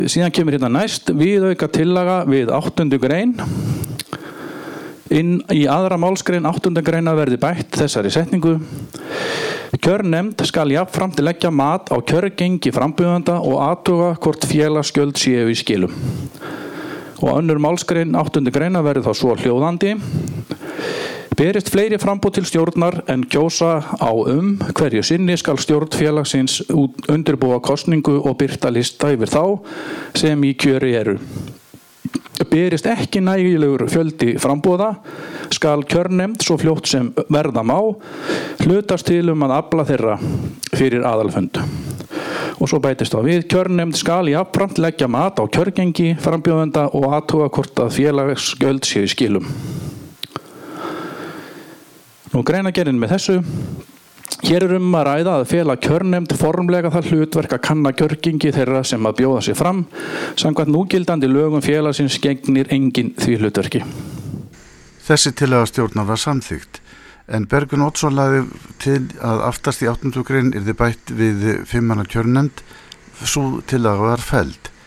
Síðan kemur hérna næst viðauka tillaga við 8. grein. Inn í aðra málsgrein 8. greina verði bætt þessari setningu. Kjörnefnd skal jafnframt leggja mat á kjörgengi frambjóðanda og athuga hvort félagsgjöld séu í skilum. Og önnur málsgrein 8. greina verði þá svo hljóðandi. Berist fleiri framboð til stjórnar en kjósa á hverju sinni skal stjórn félagsins undirbúa kosningu og birta lista yfir þá sem í kjöri eru. Berist ekki nægilegur fjöldi framboða skal kjörnefnd svo fljótt sem verða má hlutast til að afla þeirra fyrir aðalfund. Og svo bætist á við kjörnefnd skal jafnframt leggja mat á kjörgengi frambjóðenda og athuga hvort að félagsgjöld séu í skilum. Nú greinargerðin með þessu. Hér er að ræða að fela kjörnefnd formlega það hlutverk að kanna kjörgengi þeirra sem að bjóða sig fram. Samkvæmt núgildandi lögum félagsins gegnir engin því hlutverki. Þessi tillaga stjórnar var samþykkt, en Bergun Oddsson lagði til að aftast í 8. grein yrði bætt við 5 manna kjörnefnd. Sú tillaga var felld.